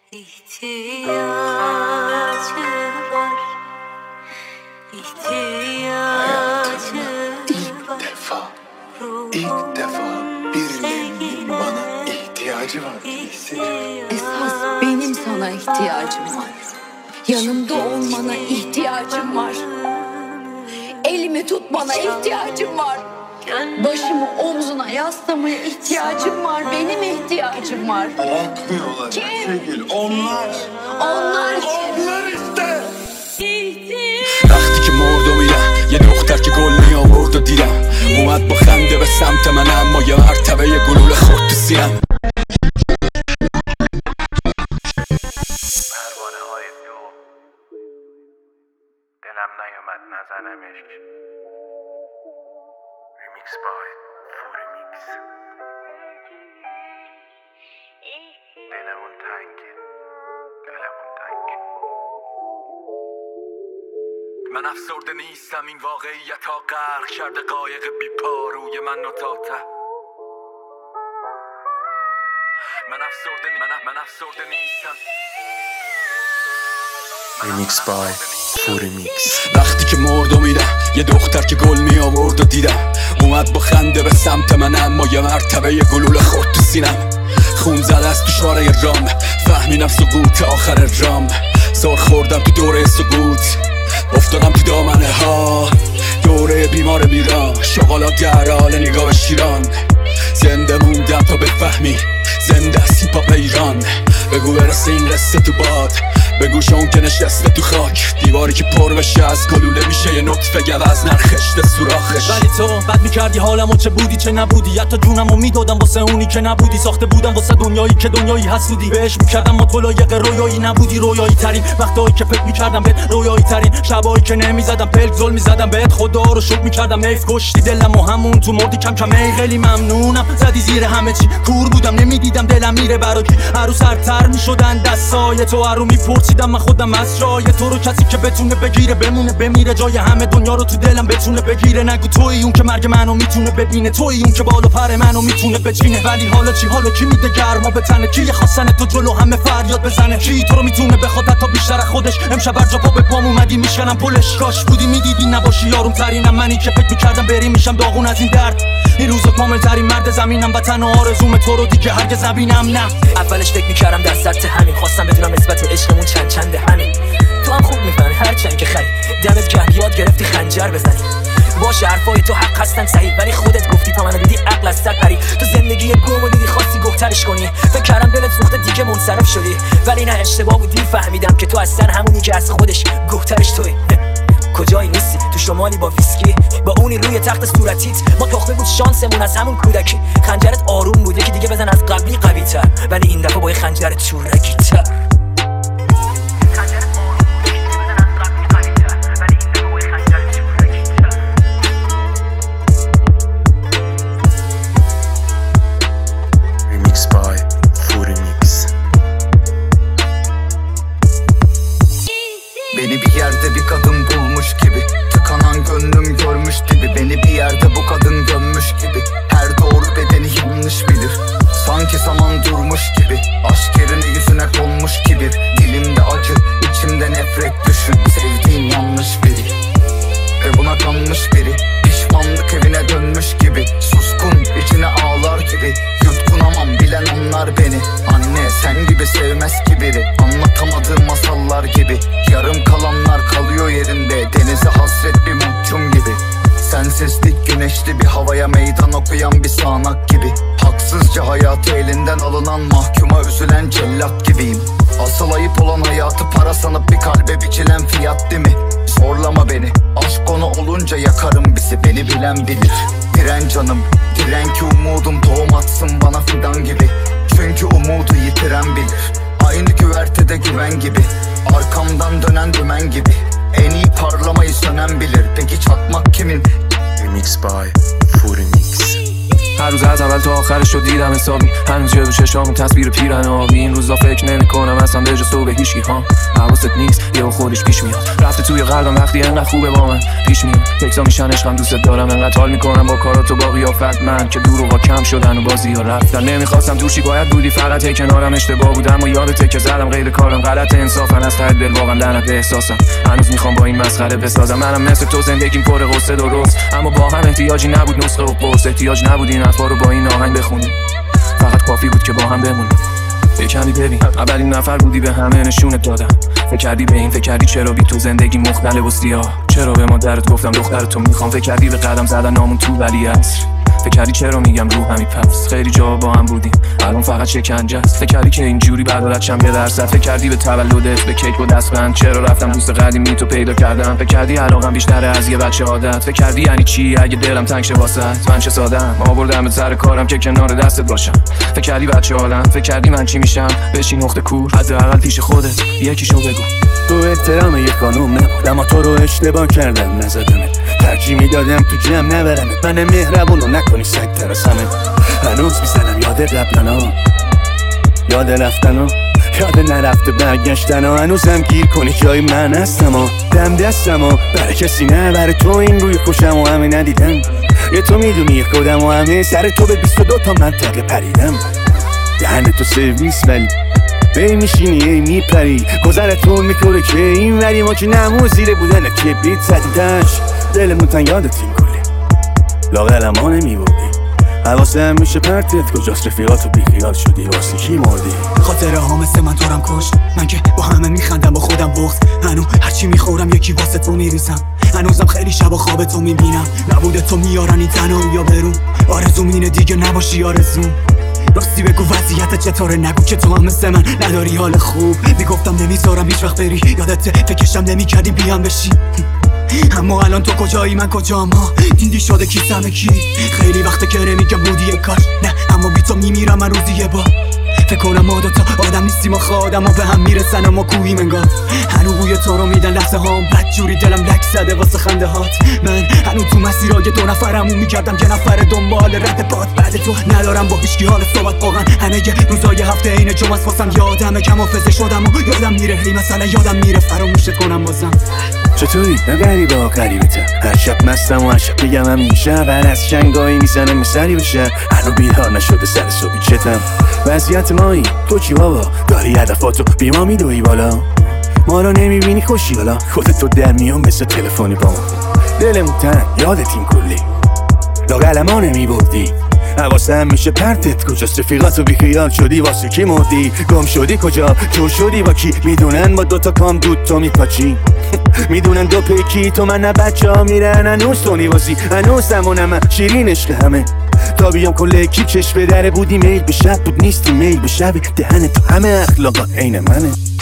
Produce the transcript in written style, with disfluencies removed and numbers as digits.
İhtiyacı var, ihtiyacı var. İlk defa birilerinin bana ihtiyacı var hissediyorum. Esas benim sana ihtiyacım var. Yanımda olmana ihtiyacım var. Elimi tutmana ihtiyacım var. Başımı omzuna yaslamaya ihtiyacım var. Benim ihtiyacım var. Bırakmıyorlar sevgili. Onlar işte. وقتی که مردم میرم یه دختر که گل می آورد و دیدم اومد با خنده به سمت من، اما یه مرتبه یه گلوله خورد تو سینم. پروانه های دو دلم نیومد نزنم عشق. ریمیکس بای فوریمیکس. دلمون تنگه، دلمون تنگ. من افسرده نیستم، این واقعیت ها غرق کرده قایق بی پاروی من و تاته. من افسرده نیستم. ریمیکس بای فوریمیکس. وقتی که مردم میرم یه دختر که گل می آورد و دیدم اومد با خنده به سمت من، اما یه مرتبه یه گلوله خورد تو سینم. خون زده است تو شارع رام، فهمیدم سقوط آخر رام. سر خوردم تو دوره سقوط، افتادم تو دامنه ها. دوره بیمار میرم، شغالا در حال نگاه شیران. زنده موندم تا بفهمی زنده است هیپ هاپ ایران. بگو برسه این قصه تو باد، بگو شون که نشسته تو خاک. دیواری که پر بشه از گلوله میشه یه نطفه گوز نرخشته سوراخش. ولی تو بد میکردی حالمو، چه بودی چه نبودی. حتی جونمو میدادم واسه اونی که نبودی. ساخته بودم واسه دنیایی که دنیایی حسودی بهش میکردم. ما تو لایق رویایی نبودی، رویایی ترین وقتایی که فکر میکردم بهت، رویایی ترین شبایی که نمیزدم پلک زل میزدم بهت. خدا رو شکر میکردم حیف کشتی دلمو، همون تو مردی کم کم. ای خیلی ممنونم، زدی زیر همه چی. کور بودم نمیدیدم دلم میره برا کی. هر روز سرتر میشدن دستای تو، هر رو میپرسیدم من خودم از جای تو رو. کسی که بتونه بگیره بمونه بمیره، جای همه دنیا رو تو دلم بتونه بگیره. نگو تویی اون که مرگ منو میتونه ببینه، تویی اون که بالا پر منو میتونه بچینه. ولی حالا چی؟ حالا کی میده گرما به تنه؟ کی خواستن تو جلو همه فریاد بزنه؟ کی تو رو میتونه بخواد حتی بیشتر خودش؟ امشب بر جا پا به پام اومدی میشکنم پلش. کاش بودی میدیدی نباشی یارم ترینم، منی که فکر میکردم بریم میشم داغون از این درد. این روزا کامل ترین مرد زمینم و تنها آرزوم تو رو دیگه هرگز نبینم. نه اولش فکر میکردم در سطح همین، خواستم بدونم نسبت عشقمون چند چنده همین. تو هم خوب میفهمی هرچند که خری دمت گرم یاد گرفتی خنجر بزنی. باشه حرفای تو حق هستن صحیح، ولی خودت گفتی تا منو دیدی عقل از سر پری. تو زندگی گمو دیدی خواستی گفترش کنی، فکر کردم دلت سوخته دیگه منصرف شدی. ولی نه اشتباه بود، دیر فهمیدم که تو اصلا همونی که از خودش گفترش توی. کجایی نیستی؟ تو شمالی با ویسکی، با اونی روی تخت صورتیت. ما تخمه بود شانسمون از همون کودکی. خنجرت آروم بود یکی دیگه بزن از قبلی قوی تر، ولی این دفعه با خنجرت چورکی تر. ریمیکس بای فوریمیکس. Beni bir yerde bir kadın bulmuş gibi, tıkanan gönlüm görmüş gibi. Beni bir yerde bu kadın gömmüş gibi, her doğru bedeni yanlış bilir. Sanki zaman durmuş gibi, aşk yerine yüzüne konmuş kibir. Dilimde acı, içimde nefret, düşün sevdiğin yanlış biri ve buna kanmış biri. Pişmanlık evine dönmüş gibi, suskun içine ağlar gibi. Yutkunamam bilen anlar beni. Anne sen gibi sevmez ki biri, anlatamadığım masallar gibi. Yarım kalanlar kalıyor yerinde, denize hasret bir mahkum gibi. Sensizlik güneşli bir havaya meydan okuyan bir sağanak gibi. Haksızca hayatı elinden alınan mahkuma üzülen cellat gibiyim. Asıl ayıp olan hayatı para sanıp bir kalbe biçilen fiyat değil mi? Zorlama beni, aşk konu olunca yakarım bizi, beni bilen bilir. Diren canım, diren ki umudum tohum atsın bana fidan gibi. Çünkü umudu yitiren bilir, aynı güvertede güven gibi. Arkamdan dönen dümen gibi, en iyi parlamayı sönen bilir. Peki çatmak kimin? ریمیکس بای فوریمیکس. هر روز از اول تا آخرش رو دیدم حسابی، هنوز جلو چشام تصویر پیرن آبی. این روزا فکر نمی‌کنم اصلا به جز تو به هیچکی ها. حواست نیست یهو خودش پیش میاد، رفته توی قلبم وقتی انقدر خوبه با من پیش میاد. تکسا میشن عشقم دوست دارم، انقدر حال میکنم با کارات و با قیافت من که دروغا کم شدن و بازی‌ها رفتن. نمیخواستم توشی باید بودی فقط هی کنارم، اشتباه بودم و یادته که زدم غیر کارم غلط انصافا از ته دل واقعا لعنت به احساسم. هنوز میخوام با این مسخره بسازم، منم مثل تو زندگیم پر غصه درست، اما با هم احتیاجی نبود نسخه و قرص، احتیاج نبود این حرفا رو با این آهنگ بخونیم، فقط کافی بود که با هم بمونیم. یکمی ببین اولین نفر بودی به همه نشونت دادم، فکر کردی به این، فکر کردی چرا بی تو زندگی مختلف و سیاه، چرا به مادرت گفتم دختر تو میخوام، فکر کردی به قدم زدن نامون تو ولی عصر، فکر کردی چرا میگم روح همی پس، خیلی جا با هم بودیم الان فقط شکنجه است، فکر کردی که اینجوری بدولتشم یه درصد، فکر کردی به تولدت به کیک و دستبند، چرا رفتم دوست قدیمی تو پیدا کردم، فکر کردی علاقم بیشتره از یه بچه عادت، فکر کردی یعنی چی اگه دلم تنگ شه واسط، من چه سادم آوردم به سر کارم که کنار دستت باشم، فکر کردی بچه عالم، فکر کردی من چی میشم بشی نقطه کور، حداقل پیش خودت یکیشو بگو. تو احترام یک قانون نبود، اما تو رو اشتباه کردم نزدمت، ترجیح میدادم تو جمع نبرمت، من مهربونو نکنی سگ ترسمت. هنوز میزنم یاد قبلنا، یاد رفتنا، یاد نرفته برگشتنا، هنوزم گیر کنی جای من هستم و دم دستم و برای کسی نه، برای تو این روی خوشم و همه ندیدم، یه تو میدونی یه خودم و همه سر تو به 22 تا منطقه پریدم، دهن تو سرویس ولی بی میشینی ای میپری، گذرتون میکنه که این وری ما که نمو زیره بودن که بیت زدیدش، دلمون تن یادتیم کلی لاغرم ها نمیبودی، حواسم میشه پرتت کجاست، رفیقاتو بیخیال شدی واسه کی مردی، خاطره ها مثل من تو رم کشت، من که با همه میخندم با خودم بغض، هنو هرچی میخورم یکی واسه تو میریزم، هنوزم خیلی شبا خواب تو میبینم، نبوده تو میارن این تنهایی یا برون، آرزوم اینه دیگه نباشی آرزوم، راستی بگو وضعیت چطوره، نگو که تو هم مثل من نداری حال خوب، میگفتم نمیذارم هیچ وقت بری، یادته فکرشم نمیکردیم بیام بشی، اما الان تو کجایی من کجام ها، دیدی شده کیسمه کی، خیلی وقته که نمیگم بودی یک کاش نه، اما بی تو میمیرم من روزی یه بار، فکر کنم ما دوتا آدم نیستیم و آدم ها به هم میرسن اما کوهیم انگار، هنو بوی تو رو میدن لحظه هام، بدجوری دلم لک زده واسه خنده هات، من هنو تو مسیرهای 2 نفرمون میکردم یه نفر دنبال رد باد، بعد تو ندارم با هیچکی حال صحبت، واقعا همه روزای هفته اینه جمعه است واسم، یادمه کم حافظه شدم و یادم میره، هی مثلا یادم میره فراموشت کنم بازم. چطوری؟ نه غریبه ها غریبتم، هر شب مستم و هر شب بگم همین شب، هر از شنگایی میزنم سری بشه، هنو بیدار نشده سر صبحی چتم، وضعیت مایی تو چی بابا، داری هدفاتو بی ما میدوی بالا، ما رو نمیبینی خوشی حالا، خودتو در میام مثل تلفنی با ما، دلمون تن یادتیم کلی لاغرم ها نمیبردی، حواسم میشه پرتت کجاست، رفیقاتو بیخیال شدی واسه کی مردی، گم شدی کجا تو شدی با کی، میدونن با 2 تا کام دود تو میپاچی میدونن 2 پیکی تو من نه بچه ها میرن، هنوز تو نیوازی هنوز زمانم شیرین عشق همه، تا بیام کل کی چشم به در بودی، میل به شب بود نیستی میل به شب، دهن تو همه اخلاقات عین منه.